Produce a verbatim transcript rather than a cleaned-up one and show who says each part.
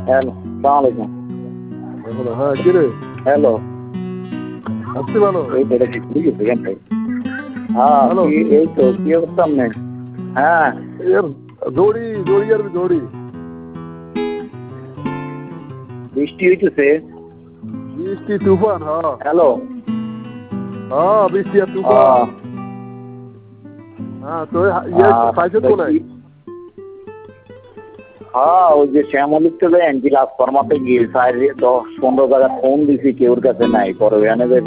Speaker 1: Hello, সালাম আলাইকুম।
Speaker 2: হ্যাঁ কি রে?
Speaker 1: হ্যালো,
Speaker 2: আসছি ভালো।
Speaker 1: এই তো এটা কি ঠিক আছে কেন ভাই? হ্যাঁ
Speaker 2: হ্যালো।
Speaker 1: কি এই তো কি অবস্থা আপনার? হ্যাঁ
Speaker 2: এর দৌড়ি দৌড়ি আর দৌড়ি
Speaker 1: বৃষ্টি হইতেছে।
Speaker 2: বৃষ্টি তুফান। হ্যাঁ
Speaker 1: হ্যালো,
Speaker 2: হ্যাঁ বৃষ্টি আর তুফান।
Speaker 1: আহ,
Speaker 2: হ্যাঁ তো ইয়ে
Speaker 1: আহ,
Speaker 2: খাইছে
Speaker 1: তো
Speaker 2: তো নাই?
Speaker 1: কি- হ্যাঁ ওই যে শ্যামলিক তো এনজি রাজফর্মাতে গিয়ে সাইড দশ পনেরো জায়গা ফোন দিছি কেউর কাছে নাই, পরে ওখানে যে